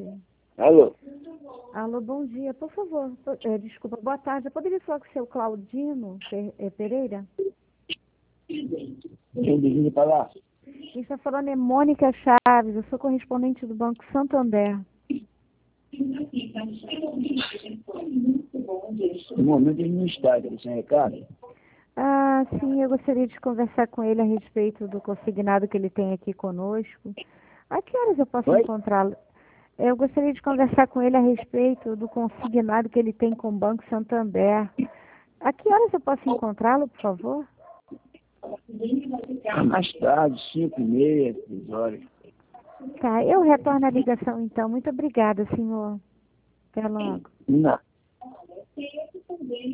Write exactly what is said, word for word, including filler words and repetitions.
tarde. Alô? Alô, bom dia. Por favor, po- é, desculpa, boa tarde. Eu poderia falar com o seu Claudino Pe- é, Pereira? Quem deseja falar? Quem está falando é Mônica Chaves. Eu sou correspondente do Banco Santander. No momento ele não está, ele sem recado. Ah, sim, eu gostaria de conversar com ele a respeito do consignado que ele tem aqui conosco. A que horas eu posso Oi? encontrá-lo? Eu gostaria de conversar com ele a respeito do consignado que ele tem com o Banco Santander. A que horas eu posso encontrá-lo, por favor? Ah, mais tarde, cinco e meia, seis horas. Tá, eu retorno a ligação então. Muito obrigada, senhor. Até logo. Não.